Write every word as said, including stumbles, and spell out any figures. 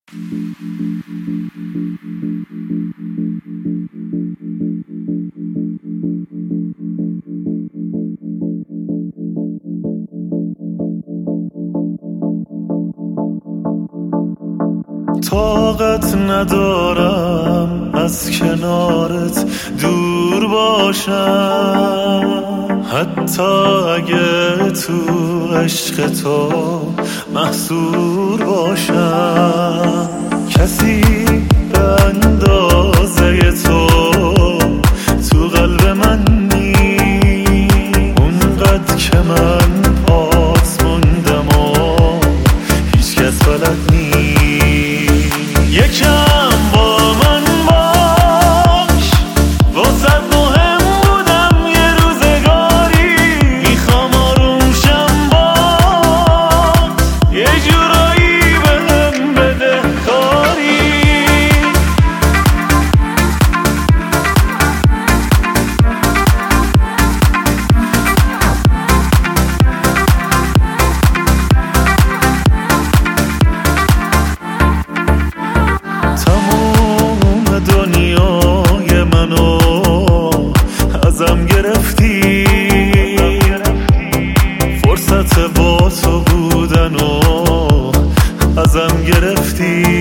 طاقت ندارم از کنارت دور باشم، حتی اگه تو عشق تو محصور باشم. کسی به اندازه تو تو قلب من نی، اونقدر که من پاس موندم و هیچ کس بلد نی. یکم با من باش، واسه مهم بودم یه روزگاری، میخوام آروم شم بات، یه جورایی بهم بده کاری. دنیای منو ازم گرفتی، فرصت با تو بودنو ازم گرفتی.